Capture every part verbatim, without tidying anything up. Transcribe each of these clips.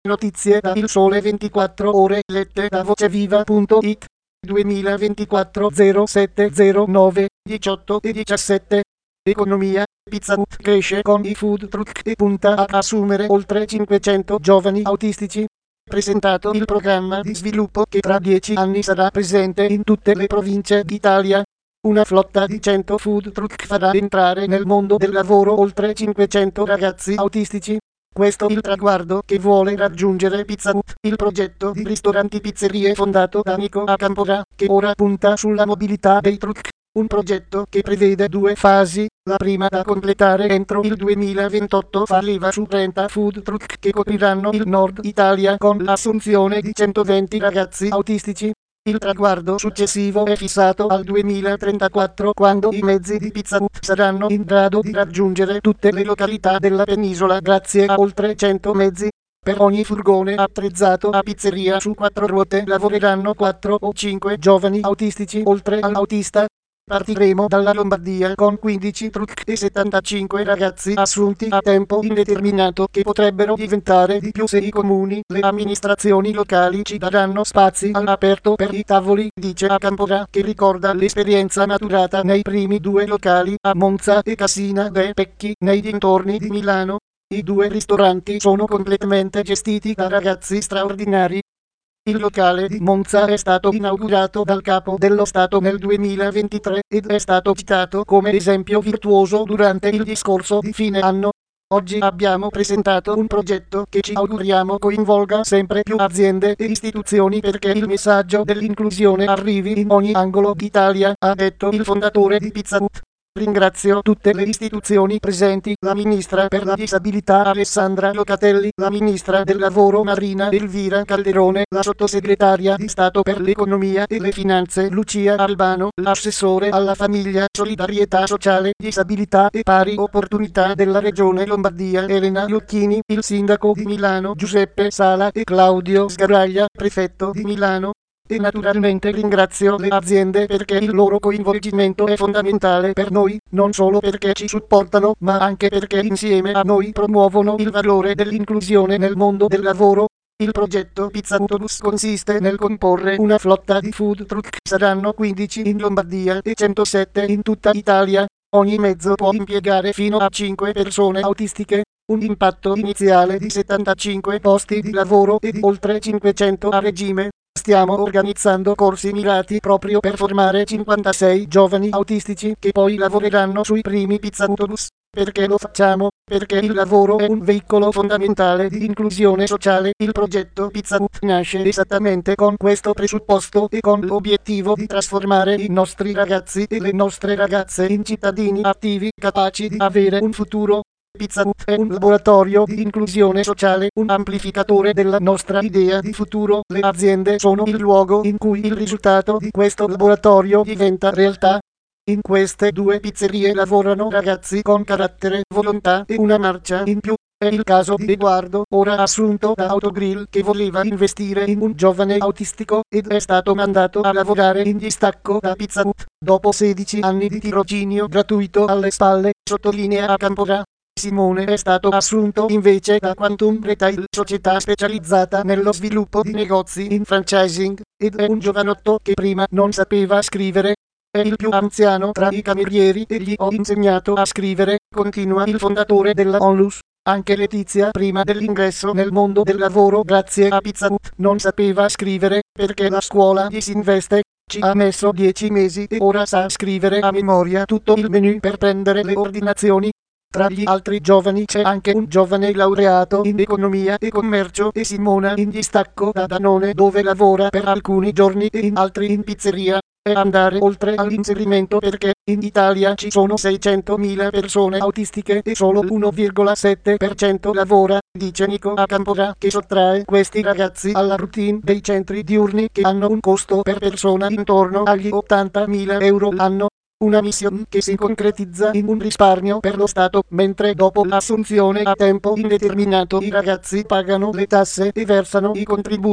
Notizie da Il Sole ventiquattro Ore lette da voceviva punto it duemilaventiquattro zero sette zero nove diciotto e diciassette. Economia. Pizza Hut cresce con i food truck e punta ad assumere oltre cinquecento giovani autistici. Presentato il programma di sviluppo che tra dieci anni sarà presente in tutte le province d'Italia. Una flotta di cento food truck farà entrare nel mondo del lavoro oltre cinquecento ragazzi autistici. Questo il traguardo che vuole raggiungere Pizza Hut, il progetto di ristoranti pizzerie fondato da Nico Acamporà, che ora punta sulla mobilità dei truck. Un progetto che prevede due fasi, la prima da completare entro il duemilaventotto fa leva su trenta food truck che copriranno il nord Italia con l'assunzione di centoventi ragazzi autistici. Il traguardo successivo è fissato al duemilatrentaquattro, quando i mezzi di Pizza Hut saranno in grado di raggiungere tutte le località della penisola grazie a oltre cento mezzi. Per ogni furgone attrezzato a pizzeria su quattro ruote lavoreranno quattro o cinque giovani autistici oltre all'autista. Partiremo dalla Lombardia con quindici truck e settantacinque ragazzi assunti a tempo indeterminato che potrebbero diventare di più se i comuni, le amministrazioni locali ci daranno spazi all'aperto per i tavoli, dice Acamporà, che ricorda l'esperienza maturata nei primi due locali a Monza e Cassina de' Pecchi nei dintorni di Milano. I due ristoranti sono completamente gestiti da ragazzi straordinari. Il locale di Monza è stato inaugurato dal capo dello Stato nel duemilaventitré ed è stato citato come esempio virtuoso durante il discorso di fine anno. Oggi abbiamo presentato un progetto che ci auguriamo coinvolga sempre più aziende e istituzioni perché il messaggio dell'inclusione arrivi in ogni angolo d'Italia, ha detto il fondatore di Pizza Hut. Ringrazio tutte le istituzioni presenti, la Ministra per la Disabilità Alessandra Locatelli, la Ministra del Lavoro Marina Elvira Calderone, la Sottosegretaria di Stato per l'Economia e le Finanze Lucia Albano, l'assessore alla famiglia, solidarietà sociale, disabilità e pari opportunità della Regione Lombardia Elena Lucchini, il sindaco di Milano Giuseppe Sala e Claudio Sgaraglia, prefetto di Milano. E naturalmente ringrazio le aziende perché il loro coinvolgimento è fondamentale per noi, non solo perché ci supportano, ma anche perché insieme a noi promuovono il valore dell'inclusione nel mondo del lavoro. Il progetto Pizza Hut consiste nel comporre una flotta di food truck, saranno quindici in Lombardia e centosette in tutta Italia. Ogni mezzo può impiegare fino a cinque persone autistiche. Un impatto iniziale di settantacinque posti di lavoro e di oltre cinquecento a regime. Stiamo organizzando corsi mirati proprio per formare cinquantasei giovani autistici che poi lavoreranno sui primi Pizza Hut. Perché lo facciamo? Perché il lavoro è un veicolo fondamentale di inclusione sociale. Il progetto Pizza Hut nasce esattamente con questo presupposto e con l'obiettivo di trasformare i nostri ragazzi e le nostre ragazze in cittadini attivi, capaci di avere un futuro. Pizza Hut è un laboratorio di inclusione sociale, un amplificatore della nostra idea di futuro. Le aziende sono il luogo in cui il risultato di questo laboratorio diventa realtà. In queste due pizzerie lavorano ragazzi con carattere, volontà e una marcia in più. È il caso di Edoardo, ora assunto da Autogrill, che voleva investire in un giovane autistico ed è stato mandato a lavorare in distacco da Pizza Hut. Dopo sedici anni di tirocinio gratuito alle spalle, sottolinea Acamporà. Simone è stato assunto invece da Quantum Retail, società specializzata nello sviluppo di negozi in franchising, ed è un giovanotto che prima non sapeva scrivere. È il più anziano tra i camerieri e gli ho insegnato a scrivere, continua il fondatore della Onlus. Anche Letizia prima dell'ingresso nel mondo del lavoro grazie a Pizza Hut non sapeva scrivere, perché la scuola di Sinveste ci ha messo dieci mesi e ora sa scrivere a memoria tutto il menu per prendere le ordinazioni. Tra gli altri giovani c'è anche un giovane laureato in economia e commercio e Simona in distacco da Danone, dove lavora per alcuni giorni e in altri in pizzeria. E andare oltre all'inserimento perché in Italia ci sono seicentomila persone autistiche e solo l'uno virgola sette per cento lavora, dice Nico Acamporà, che sottrae questi ragazzi alla routine dei centri diurni che hanno un costo per persona intorno agli ottantamila euro l'anno. Una missione che si concretizza in un risparmio per lo Stato, mentre dopo l'assunzione a tempo indeterminato i ragazzi pagano le tasse e versano i contributi.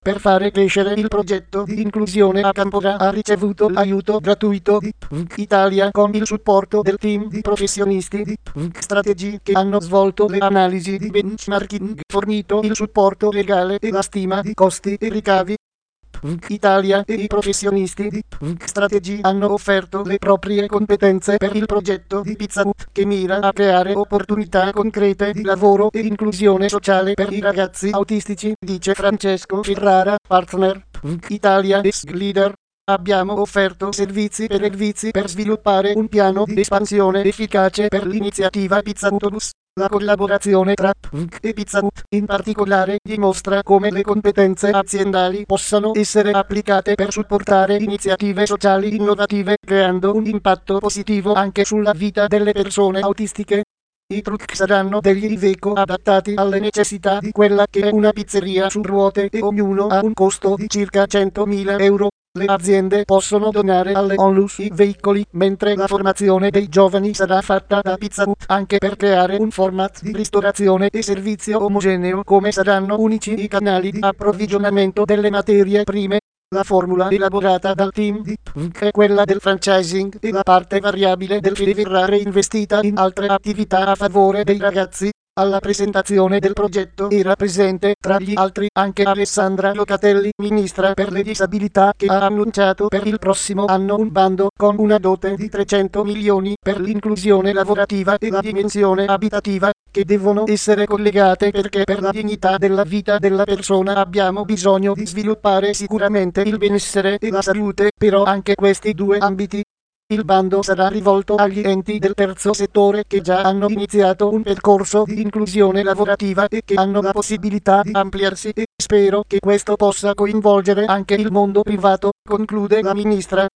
Per fare crescere il progetto di inclusione a Campora ha ricevuto l'aiuto gratuito di P V C Italia con il supporto del team di professionisti di P V C Strategy che hanno svolto le analisi di benchmarking, fornito il supporto legale e la stima di costi e ricavi. P V C Italia e i professionisti di P V C Strategy hanno offerto le proprie competenze per il progetto di Pizza Hut che mira a creare opportunità concrete di lavoro e inclusione sociale per i ragazzi autistici, dice Francesco Ferrara, partner P V C Italia e S G Leader. Abbiamo offerto servizi per servizi per sviluppare un piano di espansione efficace per l'iniziativa Pizza Hutobus. La collaborazione tra P V C e Pizza Hut in particolare dimostra come le competenze aziendali possano essere applicate per supportare iniziative sociali innovative, creando un impatto positivo anche sulla vita delle persone autistiche. I truck saranno degli Iveco adattati alle necessità di quella che è una pizzeria su ruote e ognuno ha un costo di circa centomila euro. Le aziende possono donare alle onlus i veicoli, mentre la formazione dei giovani sarà fatta da Pizza Hut anche per creare un format di ristorazione e servizio omogeneo, come saranno unici i canali di approvvigionamento delle materie prime. La formula elaborata dal team di P V C è quella del franchising e la parte variabile del fee verrà reinvestita in altre attività a favore dei ragazzi. Alla presentazione del progetto era presente, tra gli altri, anche Alessandra Locatelli, ministra per le disabilità, che ha annunciato per il prossimo anno un bando con una dote di trecento milioni per l'inclusione lavorativa e la dimensione abitativa, che devono essere collegate perché per la dignità della vita della persona abbiamo bisogno di sviluppare sicuramente il benessere e la salute, però anche questi due ambiti. Il bando sarà rivolto agli enti del terzo settore che già hanno iniziato un percorso di inclusione lavorativa e che hanno la possibilità di ampliarsi e spero che questo possa coinvolgere anche il mondo privato, conclude la ministra.